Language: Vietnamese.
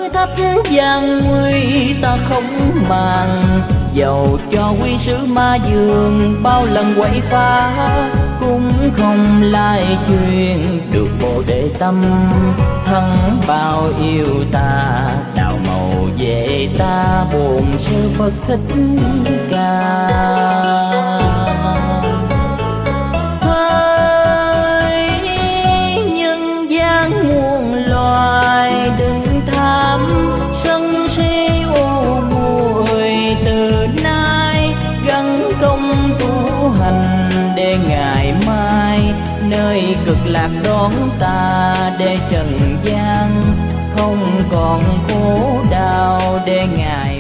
thấp gian nguy ta không màng, dầu cho quý sứ ma dương bao lần quậy phá, cũng không lai truyền được bồ đề tâm. Thân bao yêu ta đạo màu về ta, buồn sư Phật Thích Ca. Ngày mai nơi cực lạc đón ta, để trần gian không còn khổ đau, để ngày